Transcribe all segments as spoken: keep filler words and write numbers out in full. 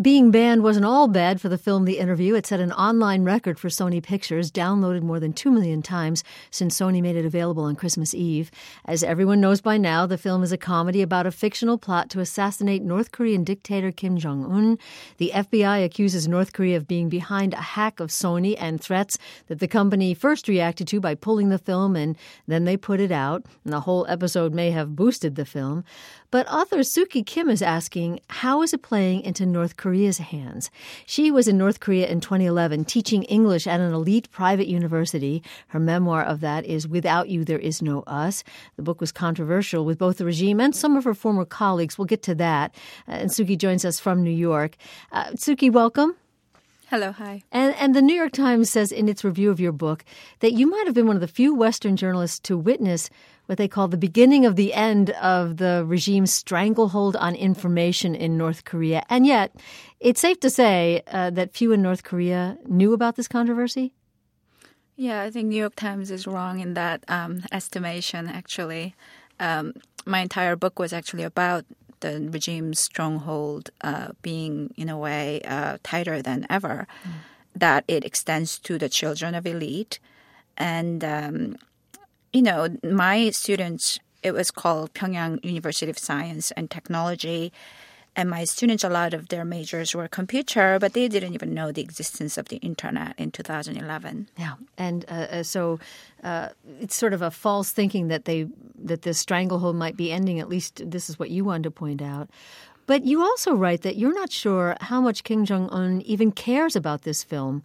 being banned wasn't all bad for the film The Interview. It set an online record for Sony Pictures, downloaded more than two million times since Sony made it available on Christmas Eve. As everyone knows by now, the film is a comedy about a fictional plot to assassinate North Korean dictator Kim Jong-un. The F B I accuses North Korea of being behind a hack of Sony and threats that the company first reacted to by pulling the film, and then they put it out. And the whole episode may have boosted the film. But author Suki Kim is asking, how is it playing into North Korea's hands? She was in North Korea in twenty eleven, teaching English at an elite private university. Her memoir of that is Without You, There Is No Us. The book was controversial with both the regime and some of her former colleagues. We'll get to that. Uh, and Suki joins us from New York. Uh, Suki, welcome. Hello, hi. And, and the New York Times says in its review of your book that you might have been one of the few Western journalists to witness what they call the beginning of the end of the regime's stranglehold on information in North Korea. And yet, it's safe to say uh, that few in North Korea knew about this controversy? Yeah, I think New York Times is wrong in that um, estimation, actually. Um, my entire book was actually about the regime's stronghold uh, being, in a way, uh, tighter than ever, mm. that it extends to the children of elite. And, um, you know, my students, it was called Pyongyang University of Science and Technology. And my students, a lot of their majors were computer, but they didn't even know the existence of the internet in two thousand eleven. Yeah, and uh, so uh, it's sort of a false thinking that they that this stranglehold might be ending. At least this is what you wanted to point out. But you also write that you're not sure how much Kim Jong-un even cares about this film,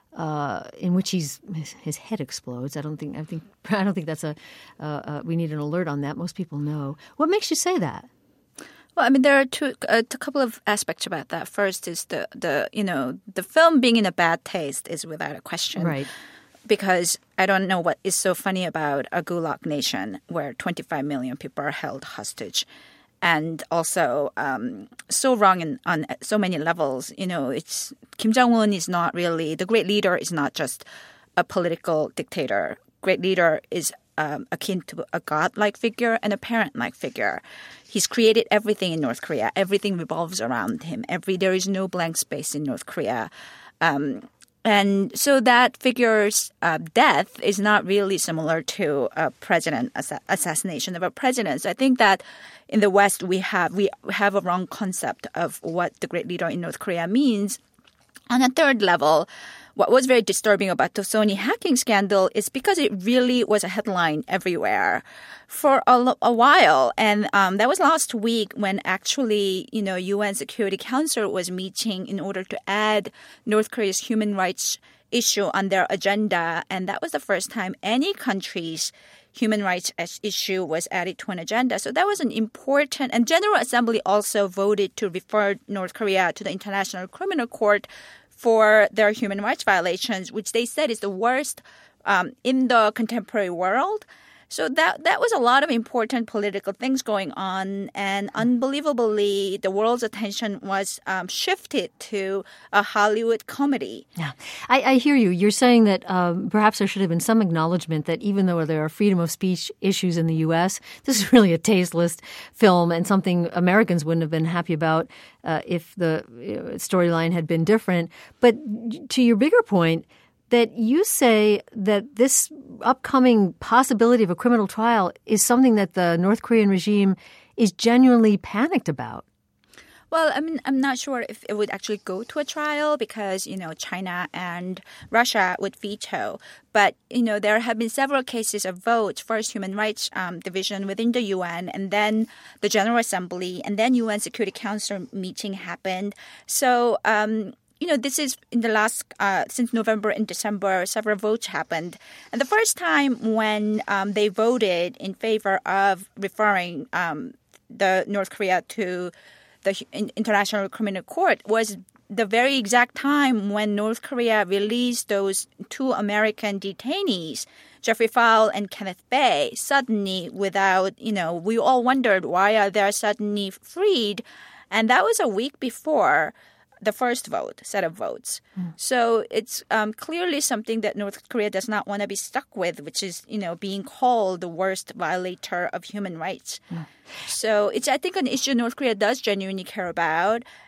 uh, in which he's his, his head explodes. I don't think I think I don't think that's a uh, uh, we need an alert on that. Most people know. What makes you say that? Well, I mean, there are two, a couple of aspects about that. First is the, the, you know, the film being in a bad taste is without a question. Right. Because I don't know what is so funny about a gulag nation where twenty-five million people are held hostage. And also um, so wrong in, on so many levels. You know, it's Kim Jong-un is not really, the great leader is not just a political dictator. Great leader is Um, akin to a god-like figure and a parent-like figure. He's created everything in North Korea. Everything revolves around him. Every there is no blank space in North Korea. Um, and so that figure's uh, death is not really similar to a president ass- assassination of a president. So I think that in the West we have we have a wrong concept of what the great leader in North Korea means. On a third level, what was very disturbing about the Sony hacking scandal is because it really was a headline everywhere for a, a while. And um, that was last week when actually, you know, U N Security Council was meeting in order to add North Korea's human rights issue on their agenda. And that was the first time any country's human rights issue was added to an agenda. So that was an important, and General Assembly also voted to refer North Korea to the International Criminal Court for their human rights violations, which they said is the worst um, in the contemporary world. So that that was a lot of important political things going on. And unbelievably, the world's attention was um, shifted to a Hollywood comedy. Yeah, I, I hear you. You're saying that um, perhaps there should have been some acknowledgement that even though there are freedom of speech issues in the U S, this is really a tasteless film and something Americans wouldn't have been happy about uh, if the uh, storyline had been different. But to your bigger point, that you say that this upcoming possibility of a criminal trial is something that the North Korean regime is genuinely panicked about. Well, I mean, I'm not sure if it would actually go to a trial because, you know, China and Russia would veto. But, you know, there have been several cases of votes, first Human Rights um, Division within the U N, and then the General Assembly, and then U N Security Council meeting happened. So, um You know, this is in the last, uh, since November and December, several votes happened. And the first time when um, they voted in favor of referring um, the North Korea to the International Criminal Court was the very exact time when North Korea released those two American detainees, Jeffrey Fowle and Kenneth Bae, suddenly without, you know, we all wondered why are they suddenly freed. And that was a week before the first vote, set of votes. Mm. So it's um, clearly something that North Korea does not want to be stuck with, which is, you know, being called the worst violator of human rights. Mm. So it's, I think, an issue North Korea does genuinely care about.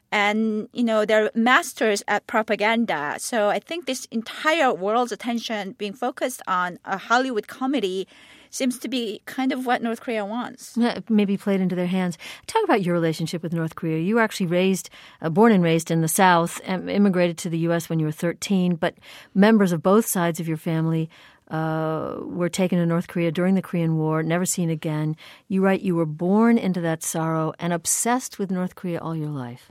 And, you know, they're masters at propaganda. So I think this entire world's attention being focused on a Hollywood comedy seems to be kind of what North Korea wants. Maybe played into their hands. Talk about your relationship with North Korea. You were actually raised, uh, born and raised in the South, and immigrated to the U S when you were thirteen, but members of both sides of your family uh, were taken to North Korea during the Korean War, never seen again. You write you were born into that sorrow and obsessed with North Korea all your life.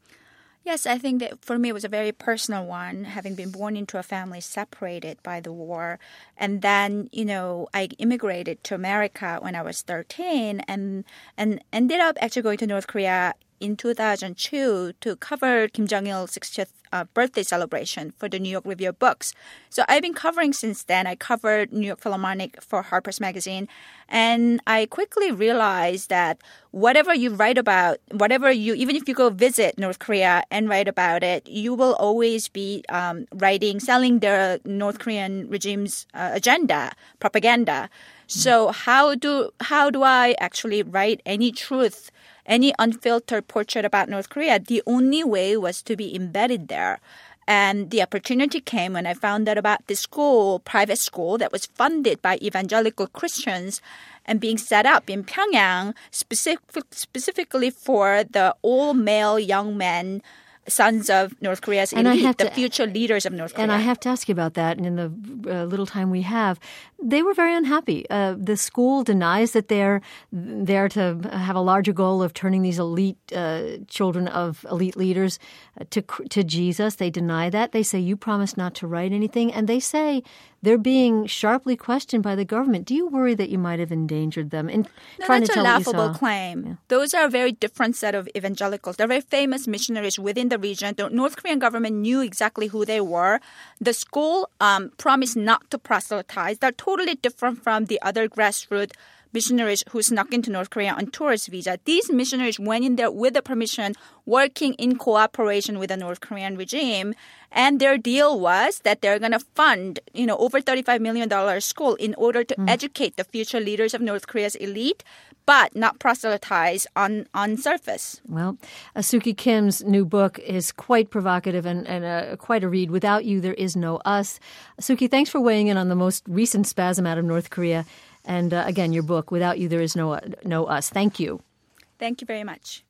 Yes, I think that for me it was a very personal one, having been born into a family separated by the war. And then, you know, I immigrated to America when I was thirteen and and ended up actually going to North Korea in two thousand two to cover Kim Jong-il's sixtieth uh, birthday celebration for the New York Review of Books. So I've been covering since then. I covered New York Philharmonic for Harper's Magazine. And I quickly realized that whatever you write about, whatever you, even if you go visit North Korea and write about it, you will always be um, writing, selling the North Korean regime's uh, agenda, propaganda. So how do how do I actually write any truth, any unfiltered portrait about North Korea? The only way was to be embedded there. And the opportunity came when I found out about this school, private school that was funded by evangelical Christians and being set up in Pyongyang specific, specifically for the all-male young men, sons of North Korea's elite, the to, future leaders of North Korea. And I have to ask you about that. And in the uh, little time we have, they were very unhappy. Uh, the school denies that they're there to have a larger goal of turning these elite uh, children of elite leaders uh, to to Jesus. They deny that. They say, you promised not to write anything. And they say they're being sharply questioned by the government. Do you worry that you might have endangered them in no, trying to tell what you saw? That's a laughable claim. Yeah. Those are a very different set of evangelicals. They're very famous missionaries within the region. The North Korean government knew exactly who they were. The school um, promised not to proselytize. They're totally different from the other grassroots missionaries who snuck into North Korea on tourist visa. These missionaries went in there with the permission, working in cooperation with the North Korean regime. And their deal was that they're going to fund, you know, over thirty-five million dollars school in order to mm. educate the future leaders of North Korea's elite, but not proselytize on, on surface. Well, uh, Sookie Kim's new book is quite provocative and, and uh, quite a read. Without You, There Is No Us. Sookie, thanks for weighing in on the most recent spasm out of North Korea. And uh, again, your book, Without You, There Is No, no Us. Thank you. Thank you very much.